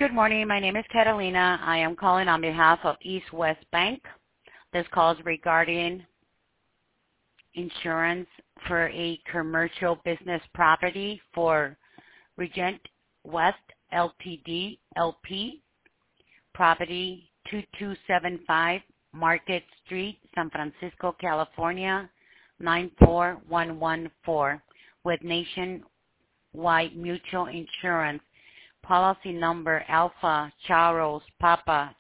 Good morning. My name is Catalina. I am calling on behalf of East West Bank. This call is regarding insurance for a commercial business property for Regent West Ltd. LP, property 2275 Market Street, San Francisco, California 94114, with Nationwide Mutual Insurance. Policy number Alpha Charles Papa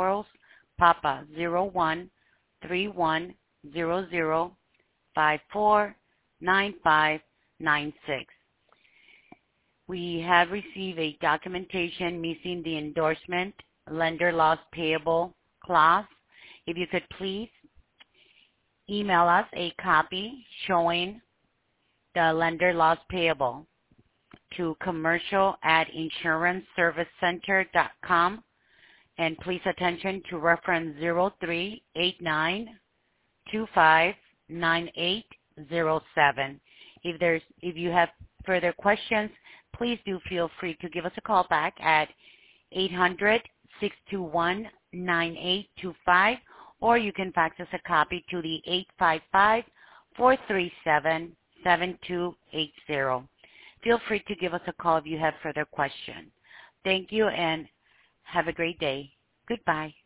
013100549596. We have received a documentation missing the endorsement lender loss payable clause. If you could please email us a copy showing the lender loss payable to commercial@insuranceservicecenter.com, and please attention to reference 0389259807. If you have further questions, please do feel free to give us a call back at 800-621-9825, or you can fax us a copy to the 855-437-7280. Feel free to give us a call if you have further questions. Thank you and have a great day. Goodbye.